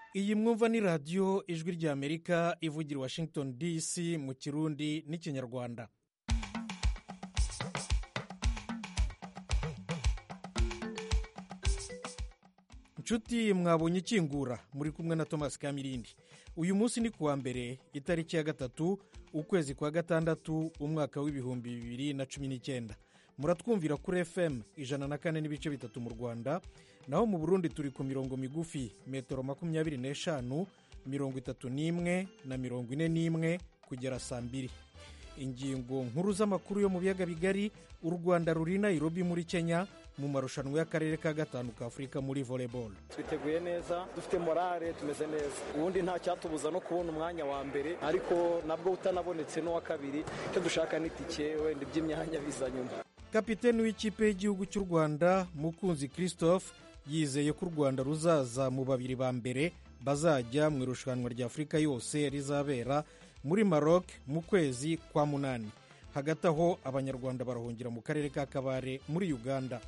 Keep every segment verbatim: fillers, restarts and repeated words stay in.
iyi mwumva ni radiyo ijwi ry'amerika ivugira i washington dc mu kirundi n'ikinyarwanda. inshuti mwabonye ikingura muri kumwe na Thomas Kamirindi. uyu munsi ni kuwa mbere itariki ya gatatu ukwezi kwa gatandatu umwaka w'ibihumbi bibiri na cumi n'icyenda. muratwumvira kuri F M ijana na kane n'ibice bitatu mu Rwanda, naho mu Burundi turi ku mirongo migufi metero makumyabiri n'eshanu, mirongo itatu n'imwe na mirongo ine n'imwe kugera saa mbiri. ingingo nkuru z'amakuru yo mu biyaga bigari: u Rwanda ruri Nairobi muri Kenya mu marushanwa y'akarere ka gatanu ka Afurika muri volleyball. twiteguye neza, dufite morale, tumeze neza. ubundi nta cyatubuza no kubona umwanya wa mbere, ariko nabwo utanabonetse n'uwa kabiri, icyo dushaka ni tike, wenda iby'imyanya biza nyuma. kapiteni w'ikipe y'igihugu cy'u Rwanda Mukunzi Christophe yizeye ko u Rwanda ruzaza mu babiri ba mbere bazajya mu irushanwa rya Afurika yose rizabera muri Maroc mu kwezi kwa munani. hagati aho abanyarwanda barahungira mu karere ka Kabare muri Uganda.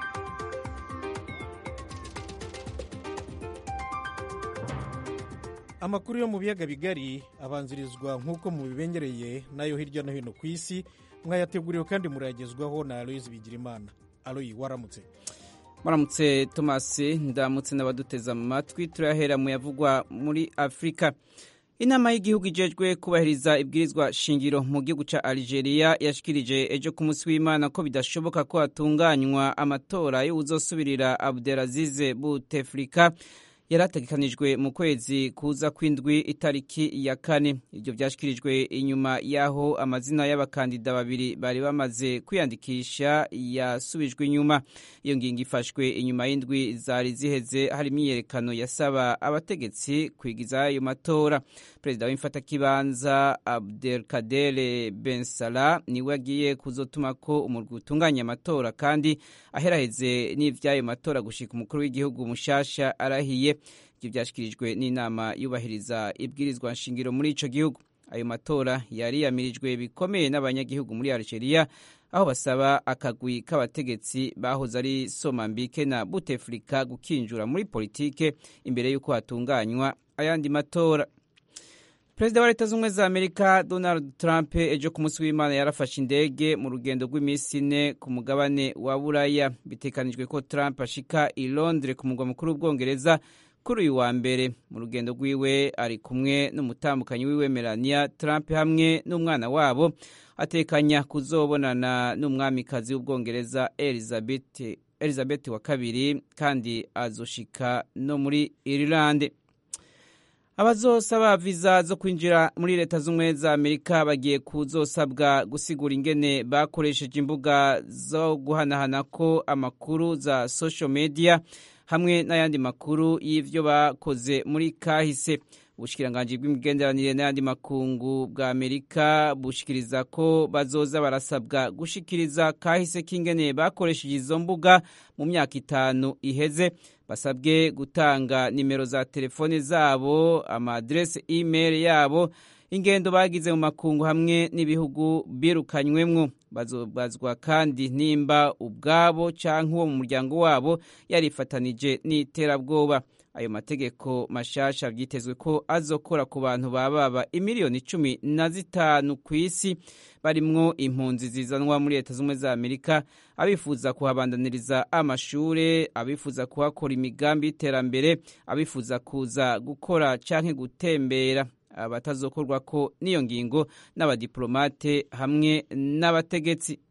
amakuru yo mu biyaga bigari abanzirizwa nk'uko mubibengereye nayo hirya no hino ku isi, mwayateguriwe kandi murayagezwaho na Aloyizi Bigirimana. Aloyi, waramutse? Waramutse Thomas, ndamutse n'abaduteza mu matwi. turahera mu yavugwa muri Afurika. inama y'igihugu ijejwe kubahiriza ibwirizwa shingiro mu gihugu ca Algeria yashikirije ejo ku munsi w'Imana ko bidashoboka ko hatunganywa amatora y'uzosubirira Abdelaziz Bouteflika yarategekanijwe mu kwezi kuza kw'indwi itariki ya kane. ibyo byashyikirijwe inyuma y'aho amazina y'abakandida babiri bari bamaze kwiyandikisha yasubijwe inyuma. iyo ngingo ifashwe inyuma y'indwi zari ziheze hari imyiyerekano yasaba abategetsi kwigiza ayo matora. perezida w'imfatakibanza Abdelkader Ben Salah niwe agiye kuzotuma ko umurwi utunganya amatora kandi aheraheze n'ivy'ayo matora gushika umukuru w'igihugu mushasha arahiye. ibyo byashyikirijwe n'inama yubahiriza ibwirizwa nshingiro muri ico gihugu. ayo matora yari yamirijwe bikomeye n'abanyagihugu muri Algeria, aho basaba akagwi k'abategetsi bahoze ari Somambike na Bouteflika gukinjura muri politike imbere y'uko hatunganywa ayandi matora. Perezida wa Leta Zunze za Amerika Donald Trump ejo ku munsi w'Imana yarafashe indege mu rugendo rw'iminsi ine ku mugabane wa Buraya. bitekanijwe ko Trump ashika i Londres ku mugwa mukuru w'Ubwongereza kuri uyu wa mbere. mu rugendo rwiwe ari kumwe n'umutambukanyi wiwe Melania Trump hamwe n'umwana wabo. atekanya kuzobonana n'umwamikazi w'Ubwongereza Elizabeth Elizabeth wa kabiri kandi azoshika no muri Ireland. abazosaba viza zo kwinjira muri Leta Zunze za Amerika bagiye kuzosabwa gusigura ingene bakoresheje imbuga zo guhanahanako amakuru za social media hamwe n'ayandi makuru y'ivyo bakoze muri kahise. ubushikiranganji bw'imigenderanire n'ayandi makungu bwa Amerika bushikiriza ko bazoza barasabwa gushikiriza kahise k'ingene bakoresheje izo mbuga mu myaka itanu iheze. basabwe gutanga nimero za telefone zabo, amadresse email yabo, ingendo bagize mu makungu hamwe n'ibihugu birukanywemwo. bazobazwa kandi nimba ubwabo canke uwo mu muryango wabo yarifatanije n'iterabwoba. ayo mategeko mashasha vyitezwe ko azokora ku bantu bababa imiliyoni cumi na zitanu ku isi, barimwo impunzi zizanwa muri Leta Zunze za Amerika, abifuza kuhabandaniriza amashure, abifuza kuhakora imigambi y'iterambere, abifuza kuza gukora canke gutembera. abatazokorwa ko n'iyo ngingo n'abadiplomate hamwe n'abategetsi.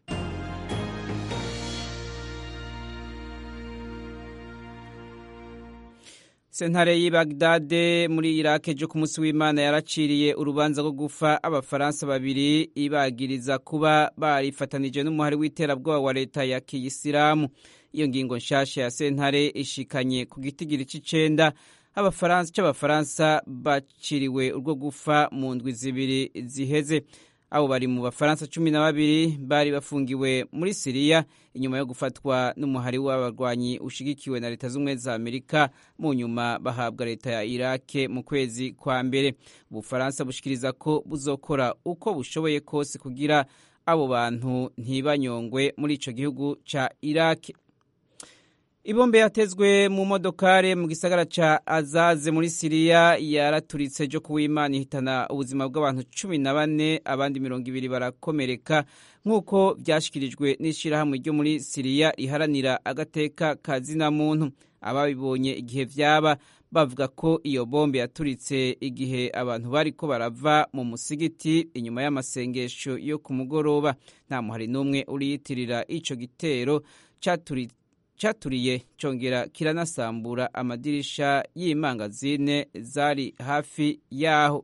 sentare y'i Baghdad muri Iraq ejo ku munsi w'Imana yaraciriye urubanza rwo gufa abafaransa babiri ibagiriza kuba barifatanije n'umuhari w'iterabwoba wa leta ya Kiyisilamu. iyo ngingo nshasha ya sentare ishikanye ku gitigiri c'icenda abafaransa c'abafaransa baciriwe urwo gufa mu ndwi zibiri ziheze. abo bari mu bafaransa cumi na babiri bari bafungiwe muri Siriya inyuma yo gufatwa n'umuhari w'abarwanyi ushigikiwe na Leta Zunze za Amerika, mu nyuma bahabwa leta ya Iraq mu kwezi kwa mbere. Ubufaransa bushikiriza ko buzokora uko bushoboye kose kugira abo bantu ntibanyongwe muri ico gihugu ca Iraq. Ibombe yatezwe mu modokare mu gisagara ca Azaze muri Siriya yaraturitse jo kuwimana ihitana ubuzima bw'abantu cumi na bane abandi mirongo ibiri barakomereka nk'uko byashikirijwe n'ishirahamwe ryo muri Siriya riharanira agateka kazina muntu. Ababibonye igihe vyaba bavuga ko iyo bombe yaturitse igihe abantu bariko barava mu musigiti inyuma y'amasengesho yo ku mugoroba. Nta muhari n'umwe uriyitirira ico gitero cyaturitse cyaturiye congera kiranasambura amadirisha y'imangazine zari hafi yaho.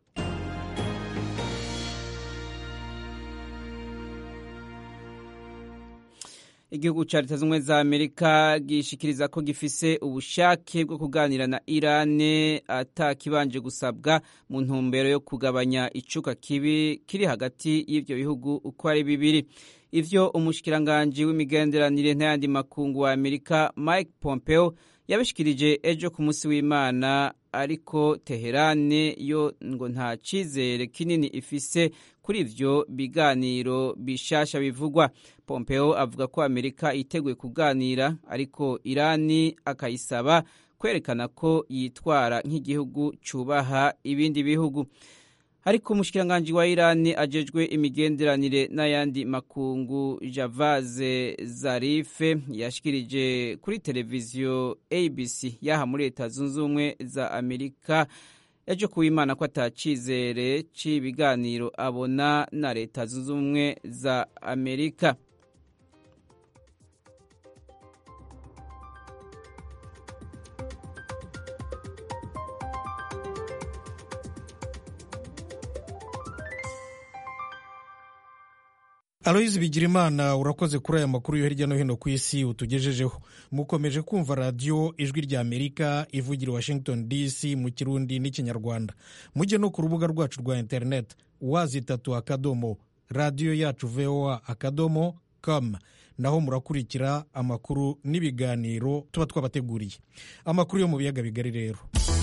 Igihugu ca Leta Zunze za Amerika gishikiriza ko gifise ubushake bwo kuganira na Irane atakibanje gusabwa mu ntumbero yo kugabanya icuka kibi kiri hagati y'ivyo bihugu uko ari bibiri. Ivyo umushikiranganje w'imigenderanire n'ayandi makungu wa Amerika Mike Pompeo yabishikirije ejo ku munsi w'Imana, ariko Teherane yo ngo nta cizere kinini ifise kuri ivyo biganiro bishasha bivugwa. Pompeo avuga ko Amerika iteguye kuganira, ariko Irani akayisaba kwerekana ko yitwara nk'igihugu cubaha ibindi bihugu. Ariko umushikiranganje wa Irani ajejwe imigenderanire n'ayandi makungu Javad Zarif yashikirije kuri televiziyo A B C yaha muri Leta Zunze Ubumwe za Amerika ejo kuwimana ko atacizere c'ibiganiro abona na Leta Zunze Ubumwe za Amerika. Aloyizi Bigirimana, urakoze kuri aya makuru yo hirya no hino ku isi utugejejeho. Mukomeje kumva radiyo Ijwi rya Amerika ivugira Washington D C mu Kirundi n'Ikinyarwanda. Mujye no ku rubuga rwacu rwa internet wazitatu akadomo radiyo yacu voa akadomo com, naho murakurikira amakuru n'ibiganiro tuba twabateguriye. Amakuru yo mu biyaga bigari rero.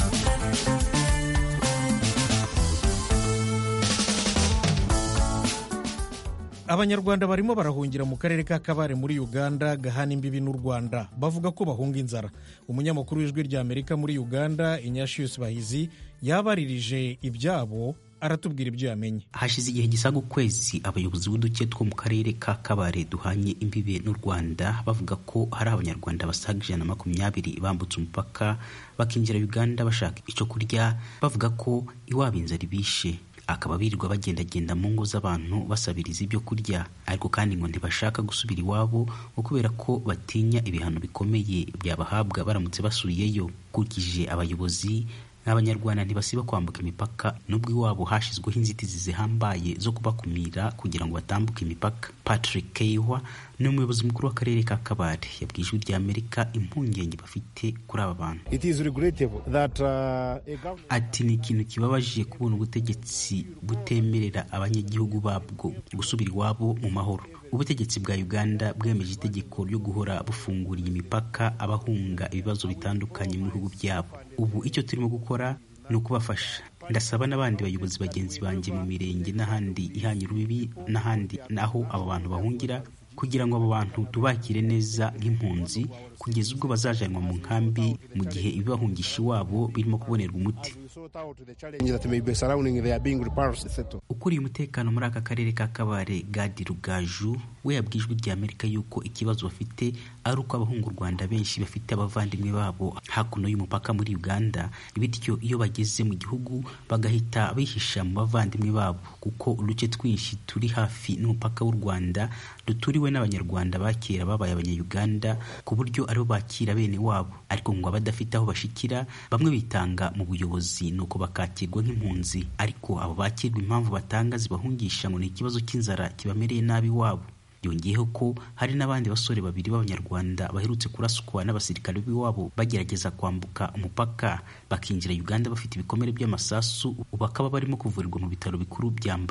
Abanyarwanda barimo barahungira mu karere ka Kabare muri Uganda gahana imbibi n'u Rwanda, bavuga ko bahunga inzara. Umunyamakuru w'Ijwi rya Amerika muri Uganda Ignatius Bahizi yabaririje ibyabo, aratubwira ibyo yamenye. Hashize igihe gisaga ukwezi abayobozi b'uduce two mu karere ka Kabare duhanye imbibe n'u Rwanda bavuga ko hari abanyarwanda basaga ijana na makumyabiri bambutse umupaka bakinjira Uganda bashaka icyo kurya, bavuga ko iwabo inzara ibishe, akaba birirwa bagendagenda mu ngo z'abantu basabiriza ibyo kurya, ariko kandi ngo ntibashaka gusubira iwabo kubera ko batinya ibihano bikomeye byabahabwa baramutse basubiyeyo. Kurikije abayobozi, n'abanyarwanda ntibasiba kwambuka imipaka nubwo iwabo hashizweho inzitizi zihambaye zo kubakumira kugira ngo batambuke imipaka. Patrick Keiwa ni umuyobozi mukuru w'akarere ka Kabare yabwiye Ijwi rya Amerika impungenge bafite kuri aba bantu. It is regrettable that uh, ati ni ikintu kibabaje kubona ubutegetsi butemerera abanyagihugu babwo gusubira iwabo mu mahoro. Ubutegetsi bwa Uganda bwemeje itegeko ryo guhora bufunguriye imipaka abahunga ibibazo bitandukanye mu bihugu byabo. Ubu icyo turimo gukora ni ukubafasha. Ndasaba n'abandi bayobozi bagenzi banjye mu mirenge n'ahandi ihanye urubibi n'ahandi naho abo bantu bahungira kugira ngo abo bantu tubakire neza nk'impunzi kugeza ubwo bazajanwa mu nkambi mu gihe ibibahungisha iwabo birimo kubonerwa umuti. Ukuriye umutekano muri aka karere ka Kabare Gadi Rugaju we yabwiye Ijwi rya Amerika yuko ikibazo bafite ari uko abahunga u Rwanda benshi bafite abavandimwe babo hakuno y'umupaka muri Uganda, bityo iyo bageze mu gihugu bagahita bihisha mu bavandimwe babo, kuko uduce twinshi turi hafi n'umupaka w'u Rwanda duturiwe n'abanyarwanda bakera babaye abanya-Uganda ku buryo aribo bakira bene wabo, ariko ngo abadafite aho bashikira bamwe bitanga mu buyobozi nuko bakakirwa nk'impunzi, ariko abo bakirwa impamvu batanga zibahungisha ngo ni ikibazo cy'inzara kibamereye nabi wabo. Yongeyeho ko hari n'abandi basore babiri b'abanyarwanda baherutse kurasukwa n'abasirikare b'iwabo bagerageza kwambuka umupaka bakinjira Uganda bafite ibikomere by'amasasu, bakaba barimo kuvurirwa mu bitaro bikuru bya Mbarara.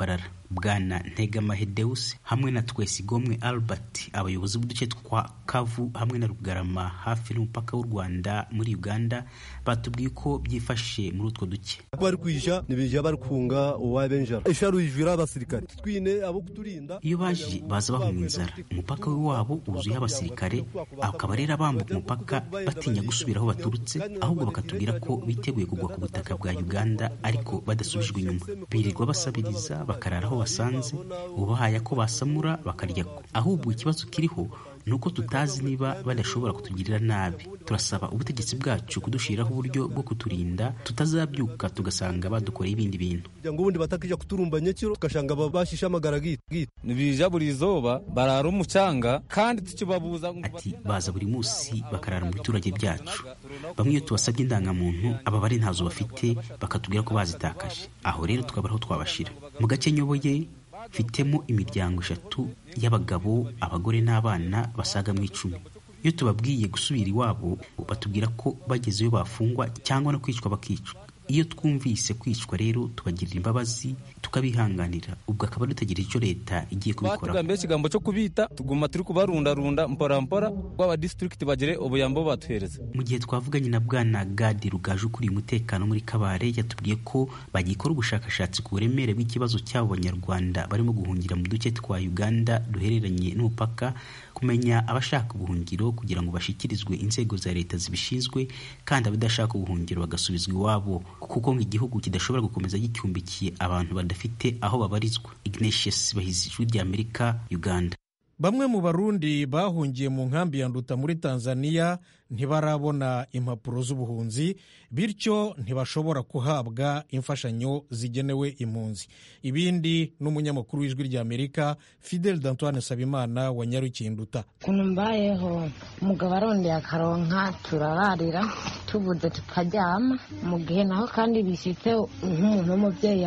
Bwana Ntegamahedeus hamwe na Twesigomwe Albert, abayobozi b'uduce twa Kavu hamwe na Rugarama hafi n'umupaka w'u Rwanda muri Uganda, batubwiye ko byifashe muri utwo duce. Bari kwisha nibije bari kunga uwabenjara esharu ijira abasirikare twine abo kuturinda. Iyo baje baza bahunga inzara, umupaka w'iwabo uzuye abasirikare, akaba rero bambuka umupaka batinya gusubira aho baturutse, ahubwo bakatubwira ko biteguye kugwa ku butaka bwa Uganda ariko badasubijwe inyuma. Birirwa basabiriza bakarara aho basanze, ubahaye ko basamura bakarya. Ahubwo ikibazo kiriho nuko tutazi niba badashobora kutugirira nabi. Turasaba ubutegetsi bwacu kudushiraho uburyo bwo kuturinda tutazabyuka tugasanga badukoreye ibindi bintu. Ngo ubundi batakija kuturumbanya kiro tukashanga babashisha amagara gito. Nibija buri zoba barara umucanga kandi tukibabuza. Ati baza buri musi bakarara mu biturage byacu. Bamwe iyo tubasabye indangamuntu aba bari ntazo bafite bakatubwira ko bazitakaje. Aho rero tukabaraho twabashira. Mu gace nyoboye mfitemo imiryango eshatu y'abagabo, abagore n'abana basaga mu icumi. Iyo tubabwiye gusubira iwabo batubwira ko bagezeyo bafungwa cyangwa no kwicwa bakicwa. Iyo twumvise kwicwa rero tubagirira imbabazi tukabihanganira, ubwo akaba dutegereje icyo leta igiye kubikora. Batugambye ikigambo cyo kubita tuguma turi kubarunda runda mpora mpora kwa district bagire ubuyambo batuhereza. Mu gihe twavuganye na Bwana Gadi Rugaju kuri umutekano muri Kabare, yatubwiye ko bagikora ubushakashatsi ku buremere bw'ikibazo cy'abo Banyarwanda barimo guhungira mu duce twa Uganda duhereranye n'umupaka, kumenya abashaka ubuhungiro kugira ngo bashikirizwe inzego za leta zibishinzwe, kandi abadashaka ubuhungiro bagasubizwa iwabo, kuko nk'igihugu kidashobora gukomeza gicyumbikiye abantu badafite aho babarizwa. Ignatius Bahizi, Ijwi ry'Amerika, Uganda. Bamwe mu Barundi bahungiye mu nkambi ya Nduta muri Tanzania ntibarabona impapuro z'ubuhunzi, bityo ntibashobora kuhabwa imfashanyo zigenewe impunzi. Ibindi n'umunyamakuru w'Ijwi ry'Amerika Fidel D'Antoine Sabimana wa Nyarukiye Nduta. Kuno mbayeho umugabo arondeye akaronka turararira tubuze tukaryama, mu gihe naho kandi bishitse nk'umuntu w'umubyeyi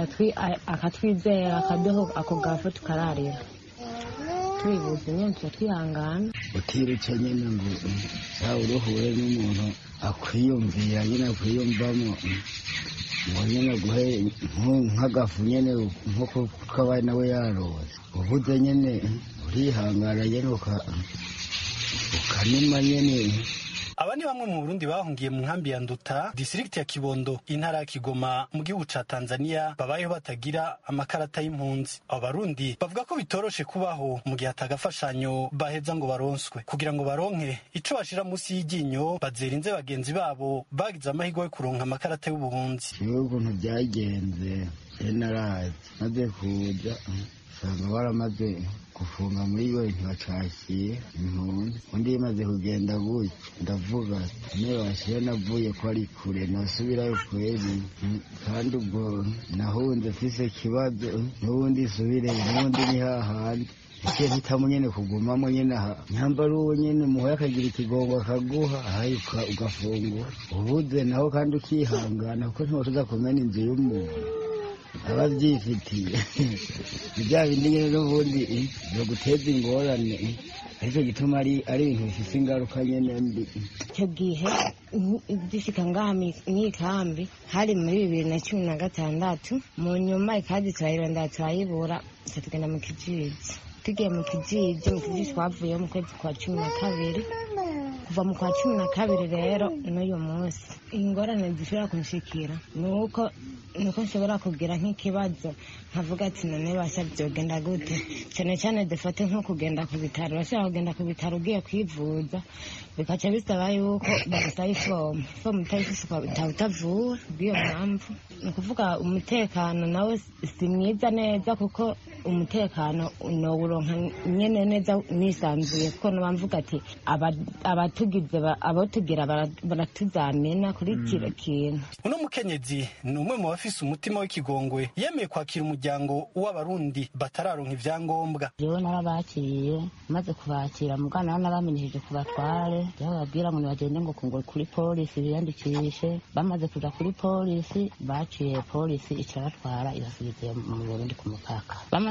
akatwizera akaduha ako gafu tukararira. Twibuze nyine twihangana utirutse nyine ngo sawa uruhure n'umuntu akwiyumvira nyine akwiyumvamo ngo nyine guhe nk'agafu nyine nk'uko twabaye nawe yaroze. Ubuze nyine urihangana nyine ukanima nyine. Aba ni bamwe mu Burundi bahungiye mu nkambi ya Nduta, district ya Kibondo, intara ya Kigoma, mu gihugu ca Tanzania, babayeho batagira amakarata y'impunzi. Abo Barundi bavuga ko bitoroshe kubaho mu gihe atagafashanyo baheza ngo baronswe. Kugira ngo baronke ico bashira musi y'iginyo, bazerinze bagenzi babo bagize amahirwe yo kuronka amakarata y'ubuhunzi. Ukuntu byagenze narazi maze kuja usanga baramaze gufunga muri we ntibacakiye impunzi. Undi imaze kugenda gutya ndavuga nibashire navuye ko ari kure nasubirayo kweri, kandi ubwo nahunze mfise ikibazo n'ubundi subire n'ubundi ni hahandi icyo hitamo nyene kugumamo nyene nyambara uwo nyene muhoya akagira ikigongo akaguha ahayuka ugafungura. Ubuze naho kandi ukihangana kuko ntiwotuza kumena inzu y'umuntu ababyifitiye ibya bindi nyine n'ubundi byo guteza ingorane, aricyo gituma ari ari ibintu bifite ingaruka nyine mbi. Icyo gihe dushyika ngaha mw'ikambi hari muri bibiri na cumi na gatandatu, mu nyuma ikadi turayirondera turayibura, tugenda mu Kijiji. Tugiye mu Kijiji, mu Kijiji twavuyeho mu kwezi kwa cumi na kabiri. Kuva mu kwa cumi na kabiri rero n'uyu munsi ingorane zishobora kunshikira nuko nuko nshobora kugira nk'ikibazo nkavuga ati none basha byogenda gute, cyane cyane dufate nko kugenda ku bitaro. Bashaka kugenda ku bitaro ugiye kwivuza bikaca bisaba yuko bagusaba ifomu ifomu utayifise utavura. Bw'iyo mpamvu ni ukuvuga umutekano nawe si mwiza neza, kuko umutekano nowuronka nyene neza nisanzuye, kuko nabamvuga ati abatugize abo tugira baratuzamena kuri kiro kintu. Uno mukenyezi ni umwe mu bafise umutima w'ikigongwe, yemeye kwakira umuryango w'Abarundi batararonka ivyangombwa. Jewe narabakiriye, maze kubakira mugana narabamenyesheje kubatware, aho babwira ngo bagende ngo kuri polisi biyandikishe. Bamaze kuja kuri polisi baciye polisi icabatwara ibasubiza mu Burundi ku mupaka. Bamaze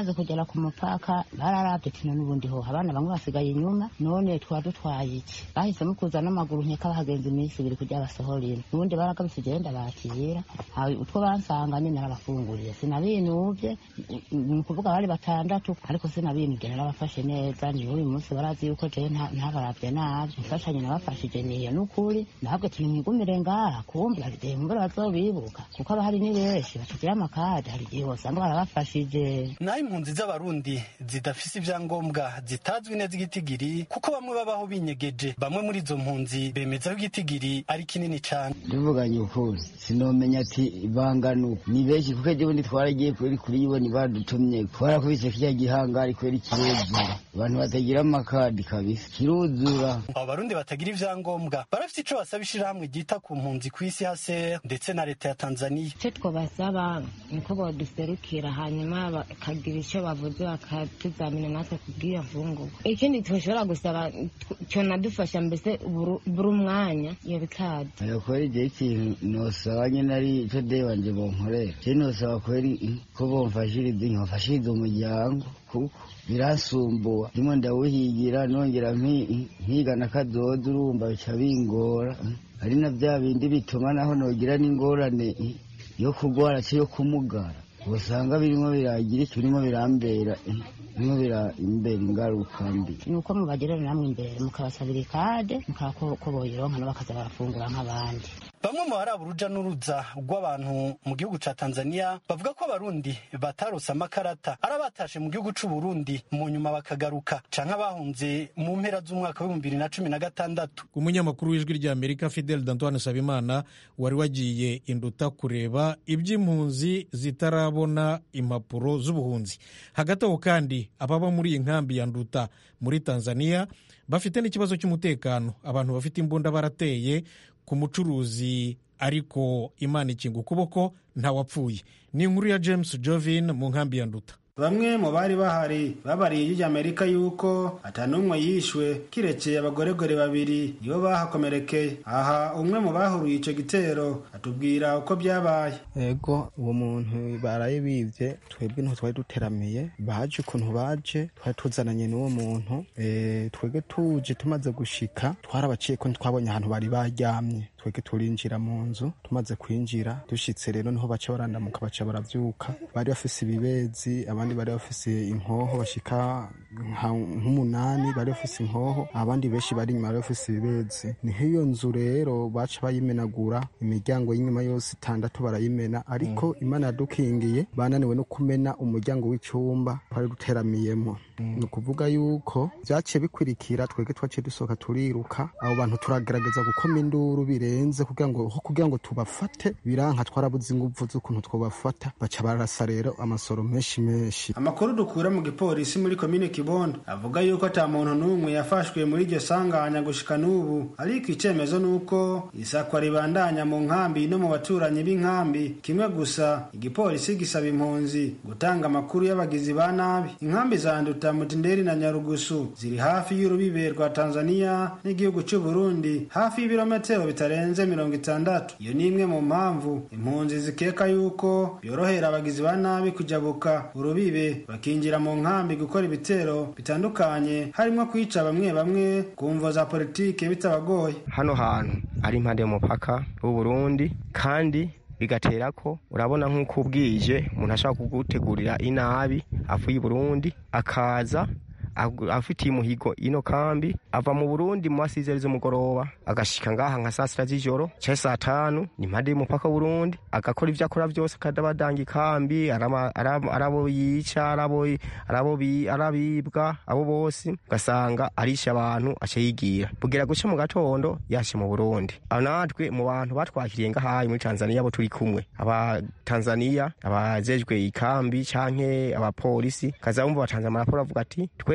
tumaze kugera ku mupaka bararavye tina n'ubundi ho abana bamwe basigaye inyuma none twa dutwaye iki bahisemo kuza n'amaguru nkeka bahagenza iminsi ibiri kugira basohorere ubundi baragabise genda bakira hawe utwo bansanganye narabafunguriye sinabinuvye ni ukuvuga bari batandatu ariko sinabinuvye narabafashe neza ni uyu munsi barazi yuko je ntabaravye nabi mfashanye nabafashije niyo n'ukuri ntabwo turi mwigumire ngaha kumbi hari mbere bazobibuka kuko aba hari ni benshi batagira amakadi hari igihe wasanga barabafashije. Naho impunzi z'abarundi zidafise ivyangombwa zitazwi neza igitigiri kuko bamwe babaho binyegeje bamwe muri izo mpunzi bemeza ko igitigiri ari kinini cane. Ndivuganye ukuri sinomenya ati banganu ni benshi kuko je bundi twaragiye kuri kuri yiboni badutumye twarakubise kirya gihangari kweri kiruzura abantu batagira amakadi kabisa kiruzura. Abarundi batagira ivyangombwa barafite ico basaba ishirahamwe ryita ku mpunzi kw'isi hase ndetse na leta ya Tanzania. Icyo twabasaba niko boduserukira hanyuma bakagira icyo bavuze bakatuzamina natwe kubw'iyo mfunguko. Ikindi twashobora gusaba cyo nadufasha mbese buri umwanya iyo bikadi. Kweri je ikintu nosaba nyene ari ico de wanje bonkorera je nosaba kweri ko bomfashiriza nkafashiriza umuryango kuko birasumbuwa ndimo ndawuhigira nongera nkiga na kazoza urumva bica bingora ari na bya bindi bituma naho nogira n'ingorane yo kugwara cyo yo kumugara usanga birimo biragira iki birimo birambera birimo birimbera ingaruka mbi nuko mubagirira namwe imbere mukabasabira ikade mukakoboyironka no bakaza barafungura nk'abandi. Bamwe mu baraba uruja n'uruza rw'abantu mu gihugu ca Tanzania bavuga ko abarundi batarose amakarata arabatashe mu gihugu c'u Burundi mu nyuma bakagaruka canke bahunze mu mpera z'umwaka w'ibihumbi bibiri na cumi na gatandatu. Umunyamakuru w'ijwi rya Amerika Fidel D'Antoine Sabimana wari wagiye induta kureba iby'impunzi zitarabona impapuro z'ubuhunzi. Hagati aho kandi ababa muri iyi nkambi ya Nduta muri Tanzania bafite n'ikibazo cy'umutekano. Abantu bafite imbunda barateye ku mucuruzi ariko Imana ikinga ukuboko ntawapfuye. Ni inkuru ya James Jovin mu nkambi ya Nduta. Bamwe mu bari bahari babariye ijya Amerika yuko atanumwe yishwe kirekeye abagoregore babiri nibo bahakomerekeye. Aha umwe mu bahuruye ico gitero atubwira uko byabaye. Ego uwo muntu baraye bivye twebwe nto twari duteramiye baje ukuntu baje twari tuzananye n'uwo muntu eh twebwe tuje tumaze gushika twarabaciye ko twabonye ahantu bari baryamye twebwe turinjira mu nzu tumaze kwinjira dushitse rero niho baca barandamuka baca baravyuka bari bafise ibibezi abandi bari bafise inkoho bashika nk'umunani bari bafise inkoho abandi benshi bari inyuma bari bafise ibibezi. Ni hiyo nzu rero baca bayimenagura imiryango y'inyuma yose itandatu barayimena ariko mm. Imana yadukingiye bananiwe no kumena umuryango w'icumba twari duteramiyemo. Mm. Ni ukuvuga yuko vyaciye bikwirikira twege twaciye dusohoka turiruka abo bantu turagerageza gukoma induru birenze kugira ngo kugira ngo tubafate biranka twarabuze inguvu z'ukuntu twobafata baca barasa rero amasoro menshi menshi. Amakuru dukura mu gipolisi muri komine Kibondo avuga yuko ata muntu n'umwe yafashwe muri iryo sanganya gushika n'ubu ariko icemezo nuko isakwa ribandanya mu nkambi no mu baturanyi b'inkambi. Kimwe gusa igipolisi gisaba impunzi gutanga amakuru y'abagizi ba nabi. Inkambi za Nduta, Mutinderi na Nyarugusu ziri hafi y'urubibe rwa Tanzania n'igihugu cy'u Burundi hafi y'ibirometero bitarenze mirongo itandatu. Iyo ni imwe mu mpamvu impunzi zikeka yuko byorohera abagizi ba nabi kujabuka urubibe bakinjira mu nkambi gukora ibitero bitandukanye harimo kwica bamwe bamwe ku mvo za politike bitabagoye. Hano hantu ari impande y'umupaka w'u Burundi kandi bigatera ko urabona nk'uko ubwije umuntu ashaka kugutegurira inabi avuye i Burundi akaza afitiye umuhigo ino kambi ava mu Burundi mu masizeri z'umugoroba agashika ngaha nka saa sita z'ijoro cyangwa saa tanu ni impande y'umupaka w'u Burundi agakora ivyo akora byose akadabadanga ikambi arabo yica arabo arabo arabibwa abo bose gasanga arisha abantu aca yigira bugera guca mu gatondo yashe mu Burundi. Anatwe mu bantu batwakiriye ngahaye muri Tanzania abo turi kumwe aba Tanzania abajejwe ikambi canke abapolisi kazamumva batanze amaraporo avuga ati twe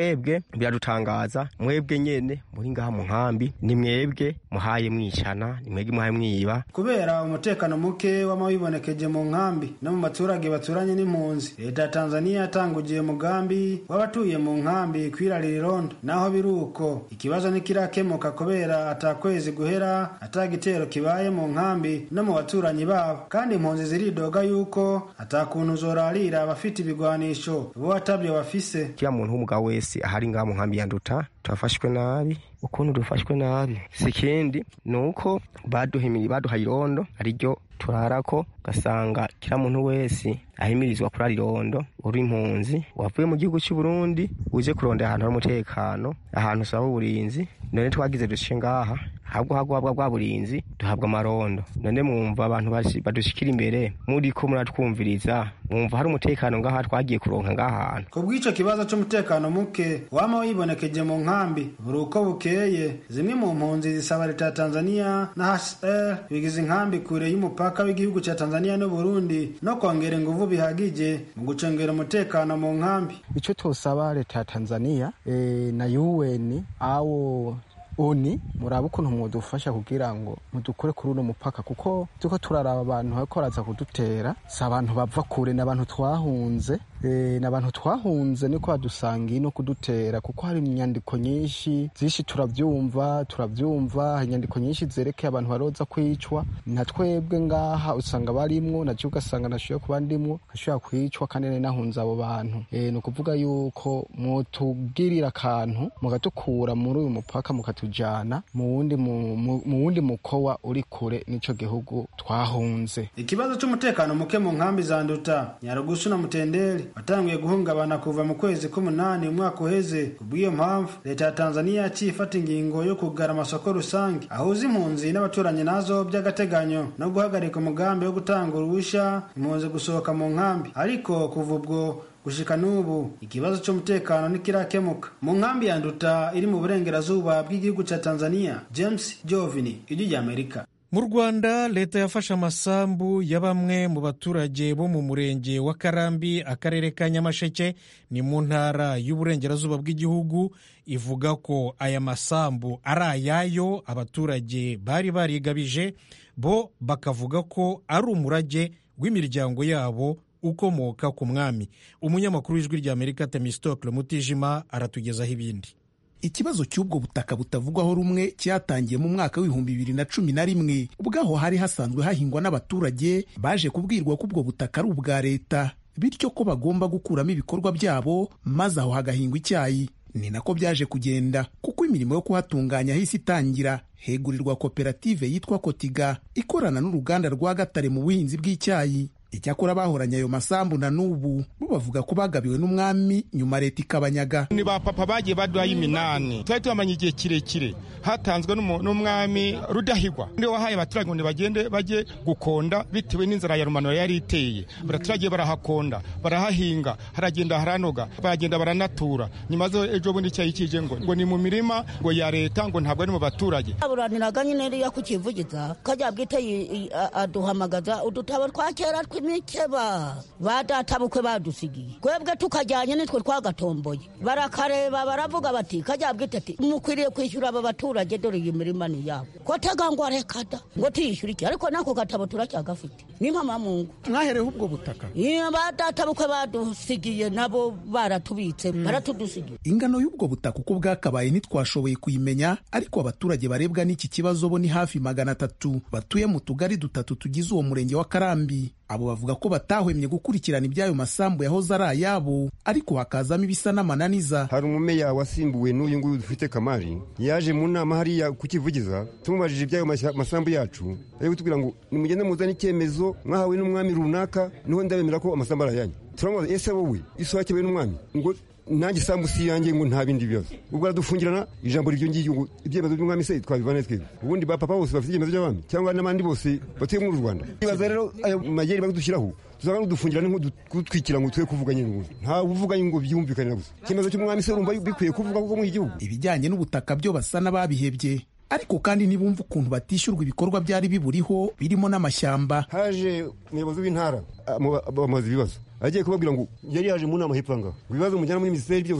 twebwe biradutangaza mwebwe nyene muri ngaha mu nkambi ni mwebwe muhaye mwicana ni mwebwe muhaye mwiba kubera umutekano muke w'amawibonekeje mu nkambi no mu baturage baturanye n'impunzi. Leta ya Tanzania yatangugiye umugambi w'abatuye mu nkambi kwirarira irondo, naho biruko ikibazo ntikirakemuka kubera atakwezi guhera atagitero kibaye mu nkambi no mu baturanyi babo, kandi impunzi ziridoga yuko atakuntu zorarira abafite ibigwanisho bo atabyo bafise. Kila muntu w'umugabo wese ahari ngaha mu nkambi ya Nduta twafashwe nabi. Ukuntu dufashwe nabi sikindi nuko baduhimiri baduhaye irondo ariryo turarako, gasanga kila muntu wese ahimirizwa kurara irondo uri impunzi wavuye mu gihugu cy'u Burundi uje kurondera ahantu hari umutekano, ahantu usaba uburinzi. None twagize dushe ngaha habwo hagwabwa bwa burinzi duhabwa amarondo. None mwumva abantu badushikira imbere muri ko muratwumviriza, mwumva hari umutekano ngaha twagiye kuronka ngaha. Ku bw'ico kibazo cy'umutekano muke wama wibonekeje mu nkambi buri uko bukeye, zimwe mu mpunzi zisaba leta ya Tanzania na H C R bigize inkambi kure y'umupaka w'igihugu cya Tanzania no Burundi no kongera inguvu bihagije mu gucengera umutekano mu nkambi. Ico tosaba leta ya Tanzania e, na U N awo oni muraba ukuntu mudufasha kugira ngo mudukore kuri uno mupaka, kuko tuko turaraba abantu bariko baraza kudutera si abantu bava kure, n'abantu twahunze e, n'abantu twahunze niko badusangiye no kudutera, kuko hari inyandiko nyinshi zishi turavyumva turavyumva inyandiko nyinshi zerekeye abantu baroza kwicwa, na twebwe ngaha usanga barimwo na cyo ugasanga nashoye kuba ndimwo ashobora kwicwa kandi nari nahunze abo bantu. E, no kuvuga yuko mutubwirira akantu mugatukura muri uyu mupaka mukatu jana mu wundi mu wundi mukowa uri kure nico gihugu twahunze. Ikibazo cy'umutekano muke mu nkambi za Nduta, Nyarugusu na Mutendeli watangiye guhungabana kuva mu kwezi k'umunani umwaka uheze. Ubwiyo mpamvu leta ya Tanzania yakifata ingingo yo kugara amasoko rusange ahuza impunzi n'abaturanyi nazo by'agateganyo no guhagarika umugambi wo gutanga uruhusha impunzi gusohoka mu nkambi. Ariko kuva ubwo gushika nubu ikibazo cy'umutekano nikirakemuka mu nkambi ya Nduta iri mu burengerazuba bw'igihugu cya Tanzania. James Jovini, Ijwi ry'Amerika. Mu Rwanda leta yafashe amasambu ya bamwe mu baturage bo mu murenge wa Karambi, akarere ka Nyamasheke, ni mu ntara y'uburengerazuba bw'igihugu. Ivuga ko aya masambu ari ayayo abaturage bari barigabije, bo bakavuga ko ari umurage w'imiryango yabo ukomoka ku mwami. Umunyamakuru w'Ijwi ry'Amerika Temistocle Mutijima aratugezaho ibindi. Ikibazo cy'ubwo butaka butavugwaho rumwe cyatangiye mu mwaka w'ibihumbi bibiri na cumi na rimwe, ubwaho hari hasanzwe hahingwa n'abaturage baje kubwirwa ko ubwo butaka ari ubwa leta, bityo ko bagomba gukuramo ibikorwa byabo maze aho hagahingwa icyayi. Ni nako byaje kugenda, kuko imirimo yo kuhatunganya hisi itangira hegurirwa koperative yitwa Kotiga ikorana n'uruganda rwa Gatare mu buhinzi bw'icyayi. Icyakora bahoranye ayo masambu na nubu bo bavuga ko bagabiwe n'umwami nyuma leta ikabanyaga. Ni ba papa bagiye baduhaye iminani, twari tubamanye igihe kirekire, hatanzwe n'umwami Rudahigwa ndi wahaye abaturage ngo bagende baje gukonda bitewe n'inzara ya rumanura yari iteye. Abaturage barahakonda barahahinga haragenda haranoga baragenda baranatura, nyuma zo ejo bundi cyayi kije ngo ngo ni mu mirima ngo ya leta ngo ntabwo ari mu baturage. Aburaniraga nyine riya kukivugiza kajya bwite aduhamagaza udutabo twakera imikeba badatabukwe badusigiye, kwebwe tukajyanye nitwe twagatomboye, barakareba baravuga bati kajya bwite ati mukwiriye kwishyura aba baturage dore iyi mirima ni yabo, ko tagangwa rekada ngo tiyishyura iki, ariko nako gatabo turacyagafite. Ni mama Mungu mwahereho ubwo butaka iya badatabukwe badusigiye nabo baratubitse mm. baratudusigiye. Ingano y'ubwo butaka uko bwakabaye ntitwashoboye kuyimenya, ariko abaturage barebwa n'iki kibazo bo ni hafi magana atatu batuye mu tugari dutatu tugize uwo murenge wa Karambi. Abo bavuga ko batahwemye gukurikirana ibyayo masambu yahoze ari ayabo, ariko hakazamo ibisa n'amananiza. Hari umumeya wasimbuwe n'uyu nguyu dufite Kamari, yaje mu nama hariya kukivugiza, tumubajije ibyayo masambu yacu, ari kutubwira ngo nimugende muzane icyemezo mwahawe n'umwami runaka niho ndabemera ko amasambu arayanyu. Turamubaza ese wowe isohakewe n'umwami ngo nanjye sambu si yanjye ngo nta bindi bibazo, ubwo aradufungirana ijambo ryo ngiye ngo ibyemezo by'umwami se twabivana twebwe. Ubundi ba papa bose bafite ibyemezo by'abami cyangwa n'abandi bose batuye mu Rwanda. Ibaza rero ayo mageri bagudushyiraho tuzaba dufungirana ngo kutwikira ngo twe kuvuga nyine ngo nta uvuga ngo byumvikane gusa. Icyemezo cy'umwami se urumva bikwiye kuvuga kuko mu gihugu. Ibijyanye n'ubutaka byo basa n'ababihebye, ariko kandi ntibumva ukuntu batishyurwa ibikorwa byari biburiho birimo n'amashyamba. Haje umuyobozi w'intara bamaze ibibazo, agiye kubabwira ngo yari yaje mu nama hepfo ngaho ibibazo mujyana muri minisiteri byose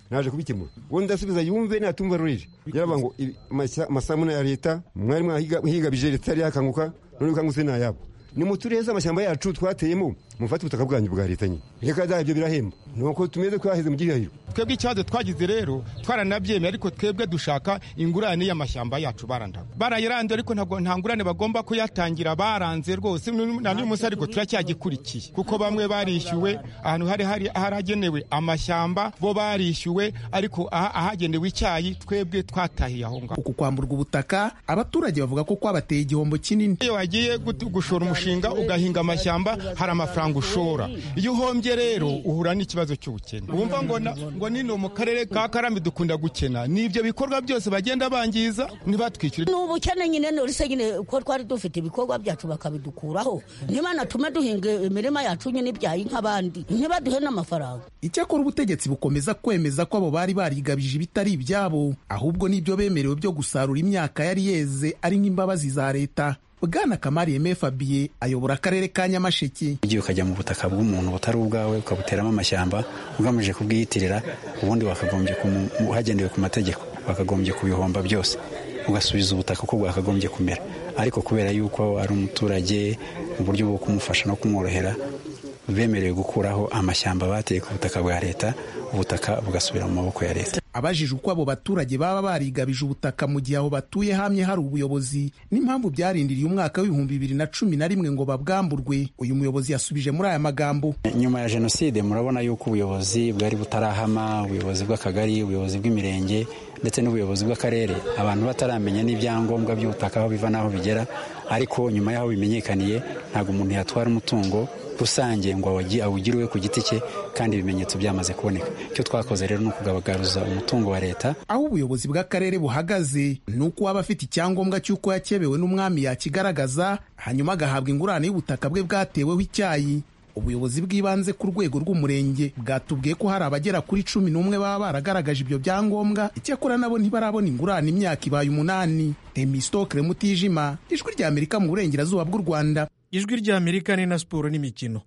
naje kubikemura uwo ndasubiza yumve natumva rurije yaravuga ngo amasamuna ya leta mwari mwahigabije leta yari yakanguka none ukangutse nayabo ni mutureza amashyamba yacu twateyemo mufate ubutaka bwanyu bwa leta nyine reka da ibyo birahemba nuko tumeze twaheze mu gihahiro twebwe ikibazo twagize rero twaranabyemeye ariko twebwe dushaka ingurane y'amashyamba yacu baranda barayiranze ariko ntabwo nta ngurane bagomba kuyatangira baranze rwose na n'uyu munsi ariko turacyagikurikiye kuko bamwe barishyuwe ahantu hari hari haragenewe amashyamba bo barishyuwe ariko ahagenewe icyayi twebwe twatahiye aho ngaho. Uku kwamburwa ubutaka abaturage bavuga ko kwabateye igihombo kinini. Iyo wagiye gushora umushinga ugahinga amashyamba hari amafaranga ushora, iyo uhombye rero uhura n'ikibazo cy'ubukene. Wumva ngo ngo nino mu karere ka Karambi dukunda gukena, n'ibyo bikorwa byose bagenda bangiza ntibatwishyure. N'ubukene nyine n'urise nyine ko twari dufite ibikorwa byacu bakabidukuraho, nimana tume duhinga imirima yacu nyine ibyayi nk'abandi ntibaduhe n'amafaranga. Icyakora ubutegetsi bukomeza kwemeza ko abo bari barigabije ibitari ibyabo, ahubwo n'ibyo bemerewe byo gusarura imyaka yari yeze ari nk'imbabazi za leta. Bwana Kamari Aime Fabien ayobora akarere ka Nyamasheke. Ugiye ukajya mu butaka bw'umuntu butari ubwawe ukabuteramo amashyamba ugamije kubwiyitirira, ubundi wakagombye hagendewe ku mategeko wakagombye kubihomba byose ugasubiza ubutaka uko bwakagombye kumera, ariko kubera yuko ari umuturage mu buryo bwo kumufasha no kumworohera bemerewe gukuraho amashyamba bateye ku butaka bwa leta, ubutaka bugasubira mu maboko ya leta. Abajije uko abo baturage baba barigabije ubutaka mu gihe aho batuye hamye hari ubuyobozi n'impamvu byarindiriye umwaka w'ibihumbi bibiri na cumi na rimwe ngo babwamburwe, uyu muyobozi yasubije muri aya magambo: nyuma ya jenoside murabona yuko ubuyobozi bwari butarahama, ubuyobozi bw'akagari, ubuyobozi bw'imirenge ndetse n'ubuyobozi bw'akarere, abantu bataramenya n'ibyangombwa by'ubutaka aho biva n'aho bigera, ariko nyuma y'aho bimenyekaniye ntabwo umuntu yatwara umutungo rusange ngo awugiriwe ku giti cye kandi ibimenyetso byamaze kuboneka. Icyo twakoze rero ni ukugabagaruza umutungo wa leta. Aho ubuyobozi bw'akarere buhagaze ni uko waba afite icyangombwa cy'uko yakebewe n'umwami yakigaragaza, hanyuma agahabwa ingurane y'ubutaka bwe bwateweho icyayi. Ubuyobozi bw'ibanze ku rwego rw'umurenge bwatubwiye ko hari abagera kuri cumi n'umwe baba baragaragaje ibyo byangombwa, icyakora nabo ntibarabona ingurane imyaka ibaye umunani. Temistokle Mutijima, Ijwi ry'Amerika mu burengerazuba bw'u Rwanda. Ijwi ry'Amerika ni na siporo n'imikino.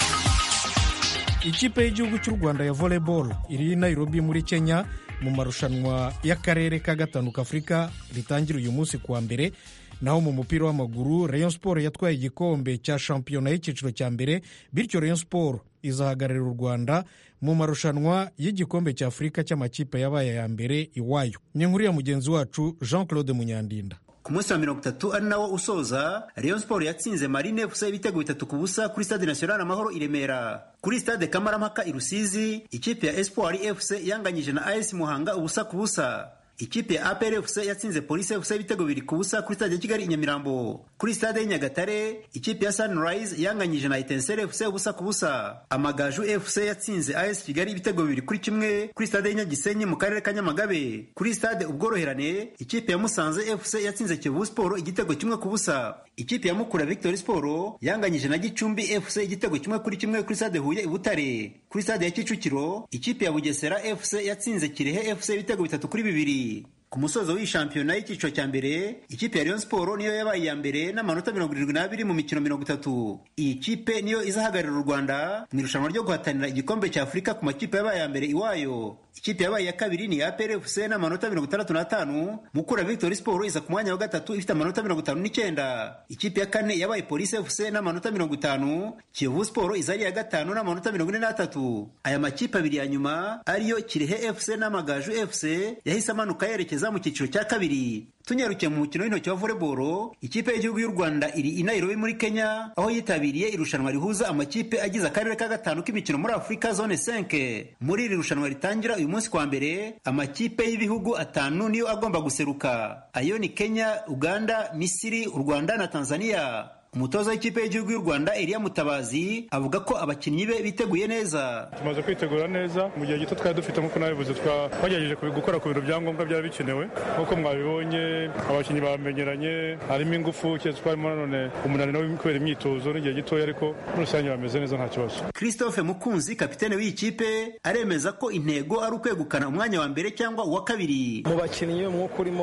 Ikipe y'igihugu cy'u Rwanda ya volleyball iri i Nairobi muri Kenya mu marushanwa y'akarere ka gatanu k'Afurika ritangira uyu munsi kuwa mbere. Naho mu mupira w'amaguru Rayon Sport yatwaye igikombe cya shampiyona y'icyiciro cya mbere, bityo Rayon Sport izahagararira u Rwanda mu marushanwa y'igikombe cya Afurika cy'amakipe yabaye ya mbere iwayo. Ni inkuru ya mugenzi wacu Jean Claude Munyandinda. Ku munsi wa mirongo itatu ari nawo usoza, Rayon Sport yatsinze Marine F C ibitego bitatu ku busa kuri Stade National Amahoro i Remera. Kuri Stade Kamarampaka i Rusizi, ikipe ya Espoir F C yanganyije na A S Muhanga ubusa ku busa. Ikipe ya A P R F C yatsinze Police F C ibitego bibiri ku busa kuri Stade Kigali i Nyamirambo. Kuri Stade y'Inyagatare, ikipe ya Sunrise yanganyije na Etincelle F C ubusa ku busa. Amagaju F C yatsinze A S Kigali ibitego bibiri kuri kimwe kuri Stade y'Inyagisenyi mu karere ka Nyamagabe. Kuri Stade Ubworoherane, ikipe ya Musanze F C yatsinze Kiyovu Sport igitego kimwe ku busa. Ikipe ya Mukura Victory Sport yanganyije na Gicumbi F C igitego kimwe kuri kimwe kuri Stade Huye i Butare. Kuri Stade ya Kicukiro, ikipe ya Bugesera F C yatsinze Kirehe F C ibitego bitatu kuri bibiri. Ku musozo w'iyi shampiyona y'icyiciro cya mbere, ikipe ya Rayon Sport niyo yabaye iya mbere n'amanota mirongo irindwi n'abiri mu mikino mirongo itatu. Iyi kipe niyo izahagararira u Rwanda mu irushanwa ryo guhatanira igikombe cya Afurika ku makipe yabaye iya mbere iwayo. Ikipe yabaye iya kabiri ni A P R F C n'amanota mirongo itandatu n'atanu, Mukura Victory Sport iza ku mwanya wa gatatu ifite amanota mirongo itanu n'icyenda. Ikipe ya kane yabaye Police F C n'amanota mirongo itanu, Kiyovu Sport iza ari iya gatanu n'amanota mirongo ine n'atatu. Aya makipe abiri ya nyuma ariyo Kirehe F C n'Amagaju F C yahise amanuka yerekeza mu cyiciro cya kabiri. Tunyarukiye mu mukino w'intoki wa volleyball, ikipe y'igihugu y'u Rwanda iri i Nairobi muri Kenya aho yitabiriye irushanwa rihuza amakipe agize akarere ka gatanu k'imikino muri Afrika zone cinq. Muri iri rushanwa ritangira uyu munsi kwa mbere, amakipe y'ibihugu atanu niyo agomba guseruka. Ayo ni Kenya, Uganda, Misiri, u Rwanda na Tanzania. Umutoza w'ikipe y'igihugu y'u Rwanda Elia Mutabazi avuga ko abakinnyi be biteguye neza. Tumaze kwitegura neza mu gihe gito twari dufite nk'uko nabivuze, twagerageje gukora ku bintu byangombwa byari bikenewe. Nk'uko mwabibonye abakinnyi bamenyeranye, harimo ingufu cyane, twarimo none umunaniro kubera imyitozo n'igihe gitoya, ariko muri rusange bameze neza nta kibazo. Christophe Mukunzi, kapitene w'iyi kipe, aremeza ko intego ari ukwegukana umwanya wa mbere cyangwa uwa kabiri. Mu bakinnyi umwuka urimo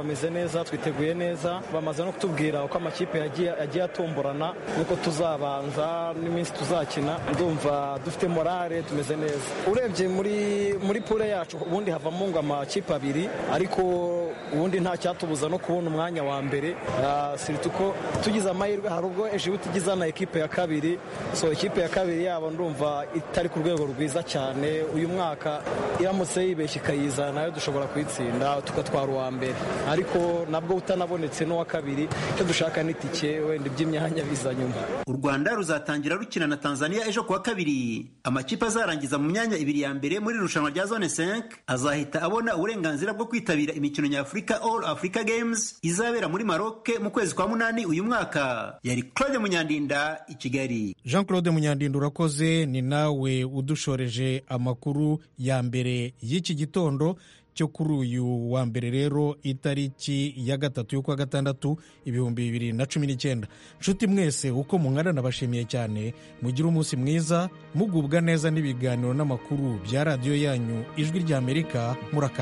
bameze neza, twiteguye neza, bamaze no kutubwira uko amakipe yagiye atomborana nuko tuzabanza n'iminsi tuzakina. Ndumva dufite morale, tumeze neza. Urebye muri muri pure yacu ubundi havamo ngo amakipe abiri, ariko ubundi nta cyatubuza no kubona umwanya wa mbere. Siritu ko tugize amahirwe, hari ubwo Ejibuti igize na ekipe ya kabiri, so ekipe ya kabiri yabo ndumva itari ku rwego rwiza cyane. Uyu mwaka iramutse yibeshye ikayizana nayo dushobora kuyitsinda tugatwara uwa mbere, ariko nabwo utanabonetse n'uwa kabiri, icyo dushaka n'itike wenda iby'imyanya biza nyuma. U Rwanda ruzatangira rukina na Tanzania ejo kuwa kabiri. Amakipe azarangiza mu myanya ibiri ya mbere muri irushanwa rya zone cinq azahita abona uburenganzira bwo kwitabira imikino nyafurika All Africa Games izabera muri Maroc mu kwezi kwa munani uyu mwaka. Yari Claude Munyandinda i Kigali. Jean Claude Munyandinda urakoze, ni nawe udushoreje amakuru ya mbere y'iki gitondo cyo kuri uyu wa mbere rero itariki ya gatatu y'ukwa gatandatu ibihumbi bibiri na cumi n'icyenda. Nshuti mwese uko mungana nabashimiye cyane, mugire umunsi mwiza, mugubwa neza n'ibiganiro n'amakuru bya radiyo yanyu Ijwi ry'Amerika. Muraka